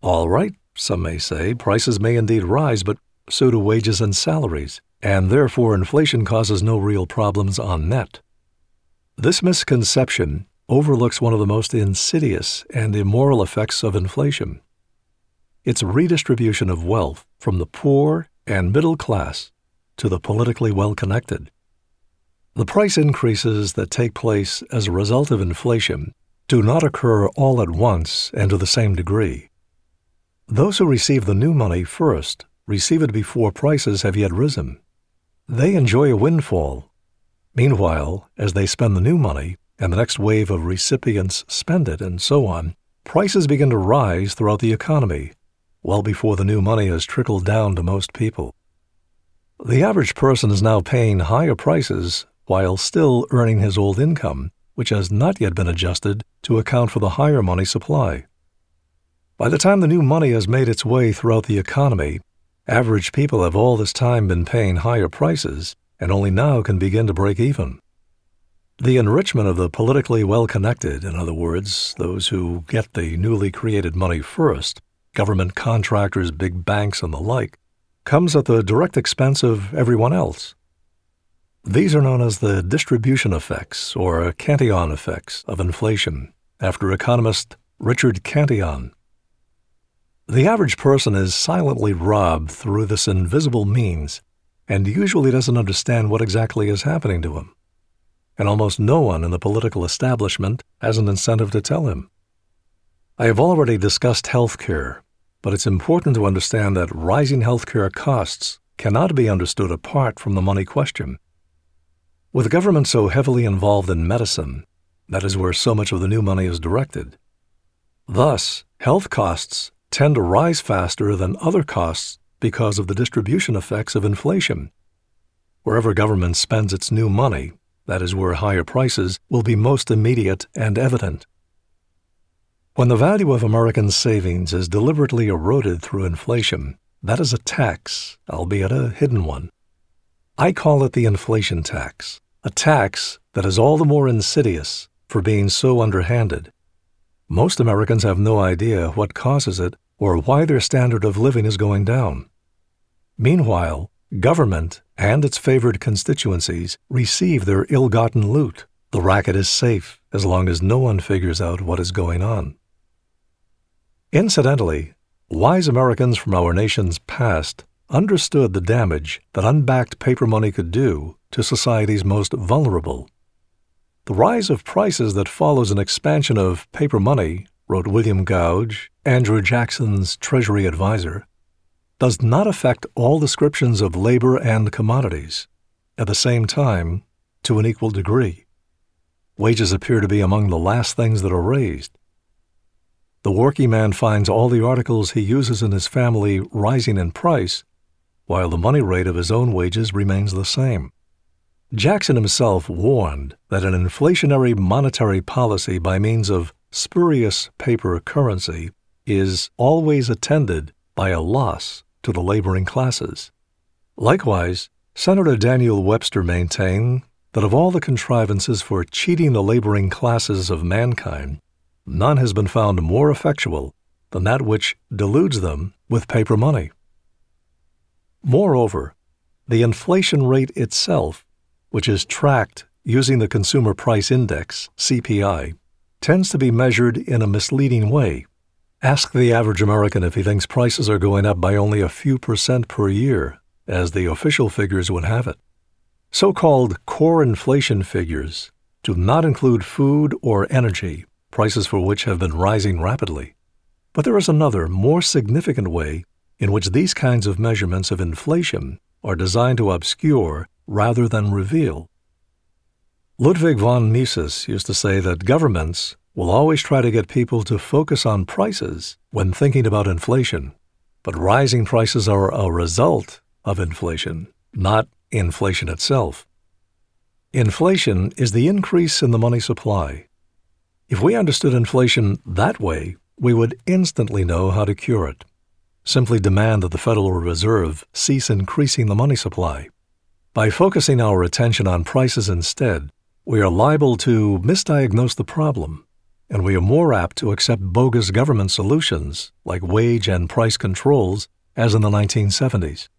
All right, some may say, prices may indeed rise, but so do wages and salaries, and therefore inflation causes no real problems on net. This misconception overlooks one of the most insidious and immoral effects of inflation. It's redistribution of wealth from the poor and middle class to the politically well-connected. The price increases that take place as a result of inflation do not occur all at once and to the same degree. Those who receive the new money first receive it before prices have yet risen. They enjoy a windfall. Meanwhile, as they spend the new money and the next wave of recipients spend it and so on, prices begin to rise throughout the economy, well before the new money has trickled down to most people. The average person is now paying higher prices while still earning his old income, which has not yet been adjusted to account for the higher money supply. By the time the new money has made its way throughout the economy, average people have all this time been paying higher prices and only now can begin to break even. The enrichment of the politically well-connected, in other words, those who get the newly created money first, government contractors, big banks, and the like, comes at the direct expense of everyone else. These are known as the distribution effects or Cantillon effects of inflation, after economist Richard Cantillon. The average person is silently robbed through this invisible means and usually doesn't understand what exactly is happening to him. And almost no one in the political establishment has an incentive to tell him. I have already discussed health care, but it's important to understand that rising health care costs cannot be understood apart from the money question. With government so heavily involved in medicine, that is where so much of the new money is directed. Thus, health costs tend to rise faster than other costs because of the distribution effects of inflation. Wherever government spends its new money, that is where higher prices will be most immediate and evident. When the value of American savings is deliberately eroded through inflation, that is a tax, albeit a hidden one. I call it the inflation tax, a tax that is all the more insidious for being so underhanded. Most Americans have no idea what causes it or why their standard of living is going down. Meanwhile, government and its favored constituencies receive their ill-gotten loot. The racket is safe as long as no one figures out what is going on. Incidentally, wise Americans from our nation's past understood the damage that unbacked paper money could do to society's most vulnerable. The rise of prices that follows an expansion of paper money, wrote William Gouge, Andrew Jackson's Treasury advisor, does not affect all descriptions of labor and commodities, at the same time, to an equal degree. Wages appear to be among the last things that are raised. The working man finds all the articles he uses in his family rising in price, while the money rate of his own wages remains the same. Jackson himself warned that an inflationary monetary policy by means of spurious paper currency is always attended by a loss to the laboring classes. Likewise, Senator Daniel Webster maintained that of all the contrivances for cheating the laboring classes of mankind, none has been found more effectual than that which deludes them with paper money. Moreover, the inflation rate itself, which is tracked using the Consumer Price Index, CPI, tends to be measured in a misleading way. Ask the average American if he thinks prices are going up by only a few percent per year, as the official figures would have it. So-called core inflation figures do not include food or energy, prices for which have been rising rapidly. But there is another, more significant way in which these kinds of measurements of inflation are designed to obscure rather than reveal. Ludwig von Mises used to say that governments will always try to get people to focus on prices when thinking about inflation, but rising prices are a result of inflation, not inflation itself. Inflation is the increase in the money supply. If we understood inflation that way, we would instantly know how to cure it. Simply demand that the Federal Reserve cease increasing the money supply. By focusing our attention on prices instead, we are liable to misdiagnose the problem. and we are more apt to accept bogus government solutions like wage and price controls as in the 1970s.